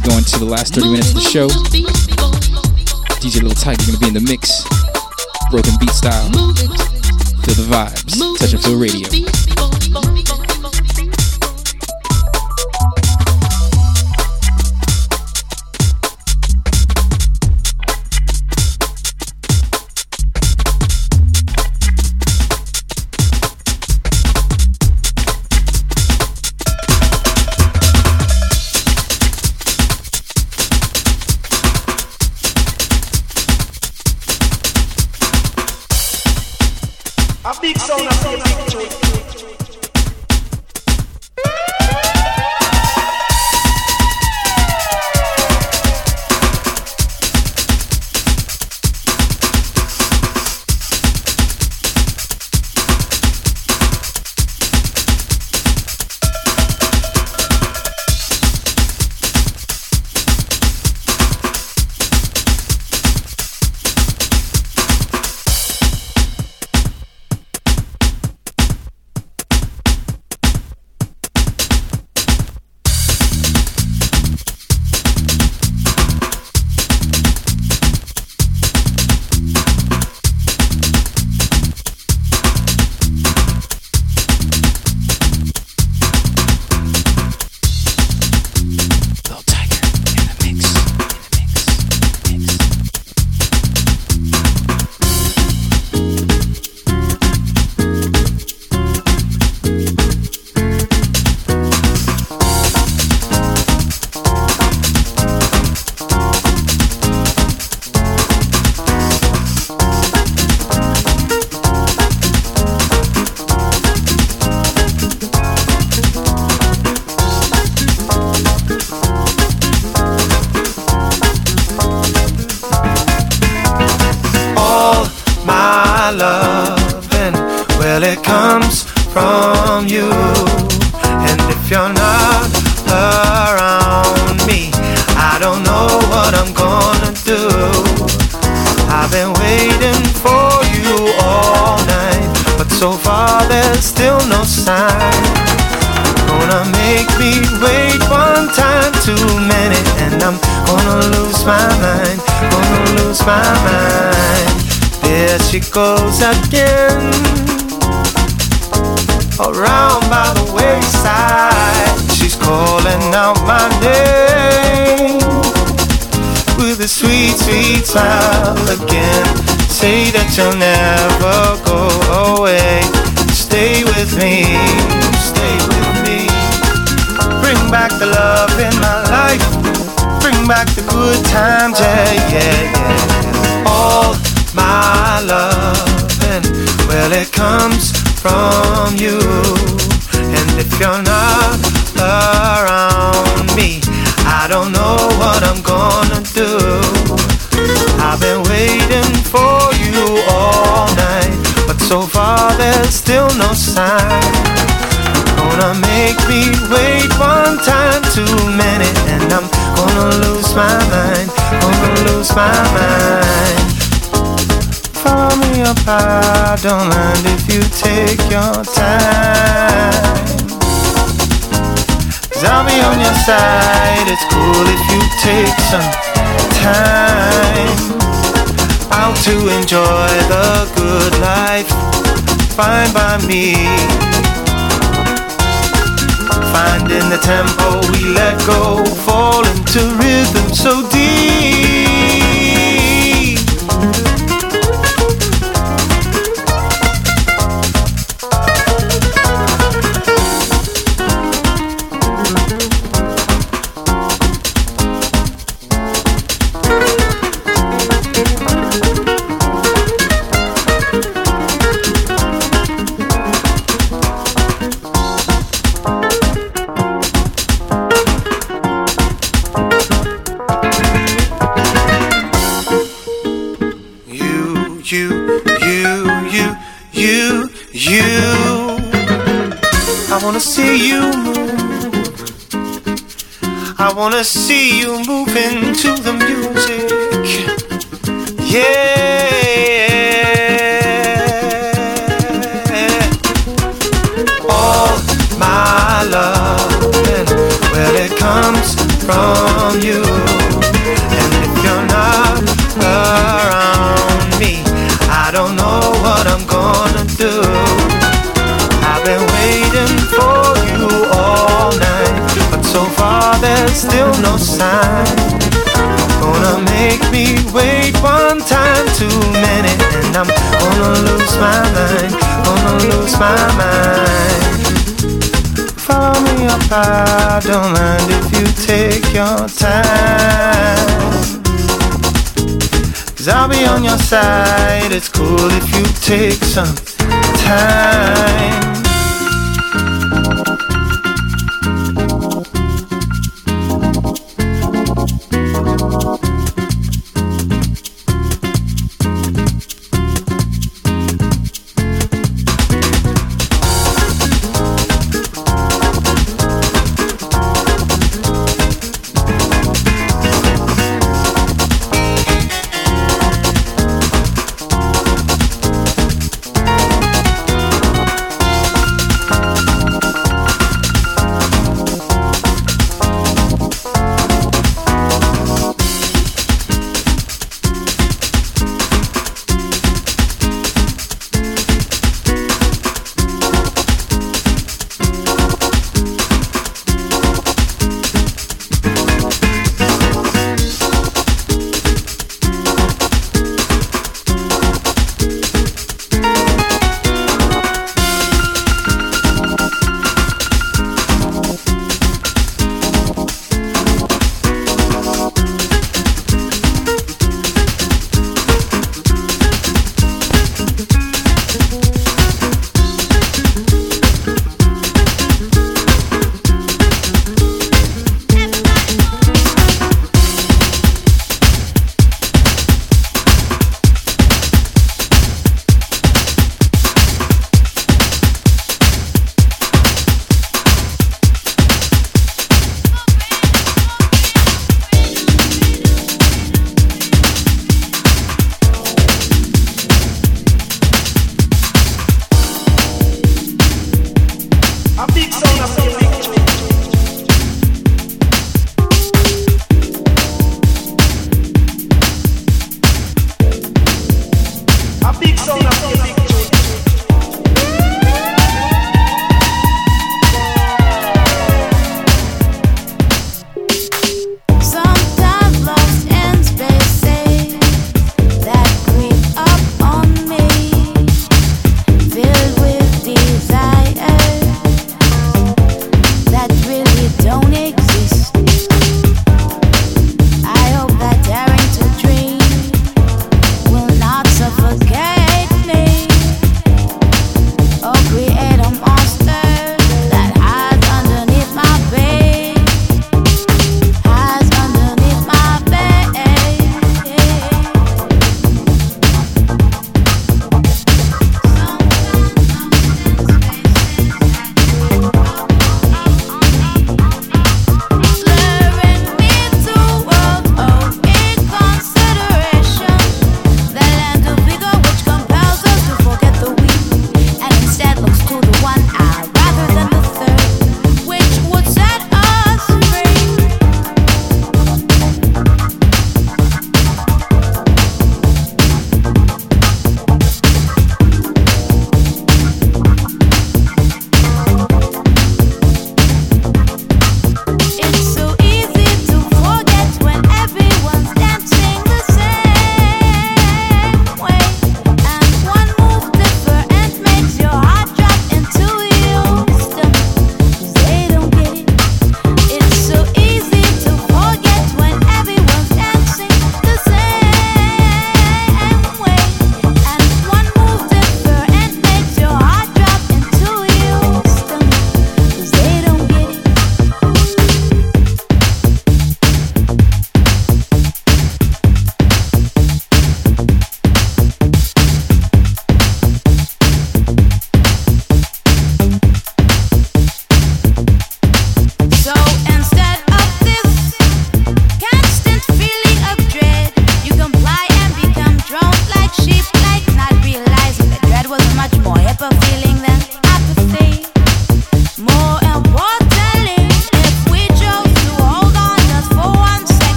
to go into the last 30 minutes of the show. DJ Little Tiger gonna be in the mix. Broken beat style. Feel the vibes. Touch and Feel Radio. Goes again around by the wayside. She's calling out my name with a sweet, sweet smile again. Say that you'll never go away. Stay with me, stay with me. Bring back the love in my life. Bring back the good times, yeah, yeah, yeah. All my loving, well, it comes from you. And if you're not around me, I don't know what I'm gonna do. I've been waiting for you all night, but so far there's still no sign. Gonna make me wait one time too many, and I'm gonna lose my mind, gonna lose my mind. Follow me up, I don't mind if you take your time. 'Cause I'll be on your side, it's cool if you take some time out to enjoy the good life. Fine by me. Finding the tempo we let go, fall into rhythm so deep. I wanna see you move. I wanna see you moving to the music. Yeah. All my love, well, it comes from around you. And if you're not around me, I don't know what I'm gonna do. I've been waiting for you all night, but so far there's still no sign. Gonna make me wait one time too many, and I'm gonna lose my mind, gonna lose my mind. Follow me up, I don't mind if you take your time, 'cause I'll be on your side. It's cool if you take some time.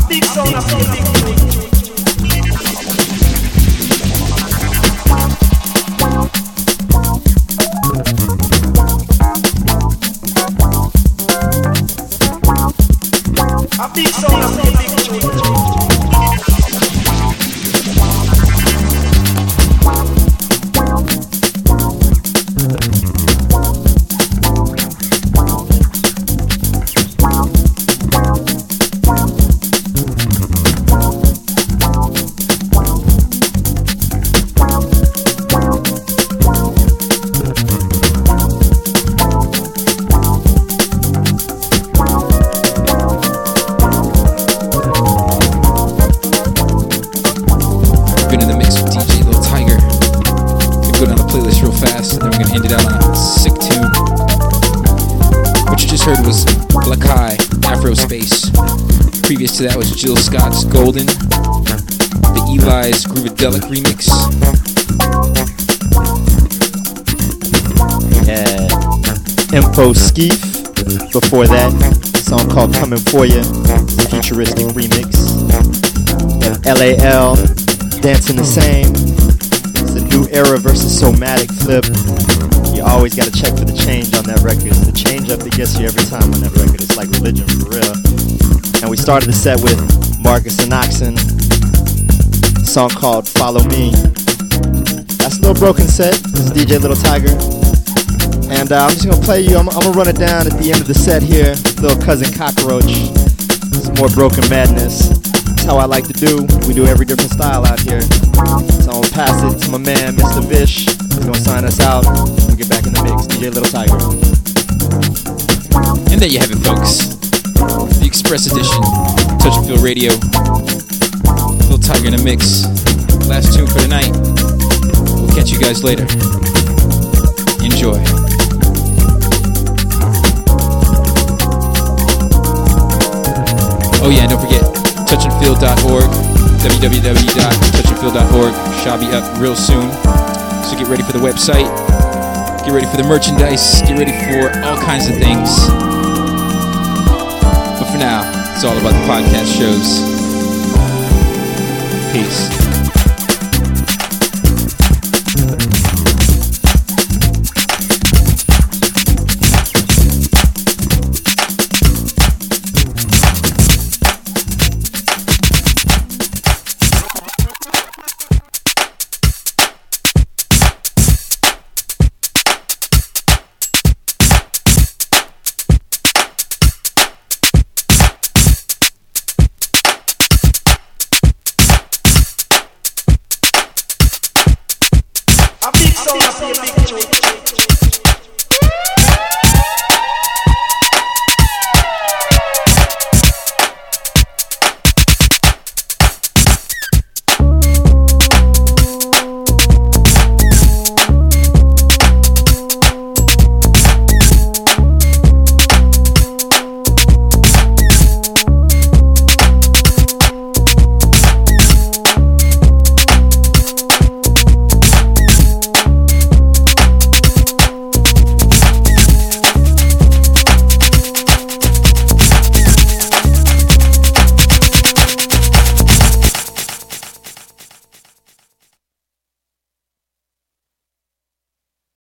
Previous to that was Jill Scott's Golden, the Eli's Groovedelic remix. Yeah, Info Skeef. Before that, a song called Coming For Ya, futuristic remix. And LAL, Dancing the Same. It's a New Era versus Somatic flip. You always gotta check for the change on that record. It's the change up that gets you every time on that record. It's like religion for real. And we started the set with Marcus and Oxen, a song called Follow Me. That's a little broken set. This is DJ Little Tiger. And I'm just gonna play you, I'm gonna run it down at the end of the set here. Little Cousin Cockroach. Some more broken madness. That's how I like to do. We do every different style out here. So I'm gonna pass it to my man, Mr. Vish. He's gonna sign us out. We'll get back in the mix. DJ Little Tiger. And there you have it, folks. The Express Edition, Touch and Feel Radio. Little Tiger in the mix. Last tune for the night. We'll catch you guys later. Enjoy. Oh yeah, and don't forget, touchandfeel.org, www.touchandfeel.org. Shall be up real soon. So get ready for the website. Get ready for the merchandise. Get ready for all kinds of things. But for now, it's all about the podcast shows. Peace.